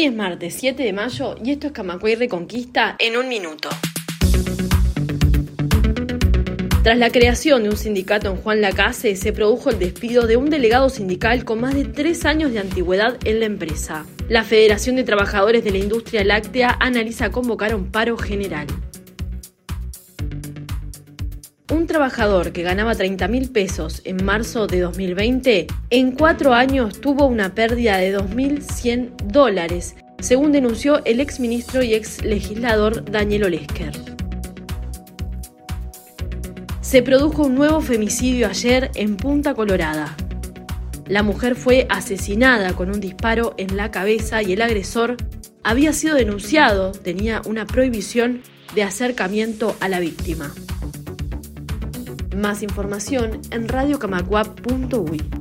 Hoy es martes 7 de mayo y esto es Camacuay Reconquista en un minuto. Tras la creación de un sindicato en Juan Lacase, se produjo el despido de un delegado sindical con más de 3 años de antigüedad en la empresa. La Federación de Trabajadores de la Industria Láctea analiza convocar a un paro general. Un trabajador que ganaba 30.000 pesos en marzo de 2020, en 4 años tuvo una pérdida de $2.100, según denunció el exministro y exlegislador Daniel Olesker. Se produjo un nuevo femicidio ayer en Punta Colorada. La mujer fue asesinada con un disparo en la cabeza y el agresor había sido denunciado, tenía una prohibición de acercamiento a la víctima. Más información en radiocamacua.uy.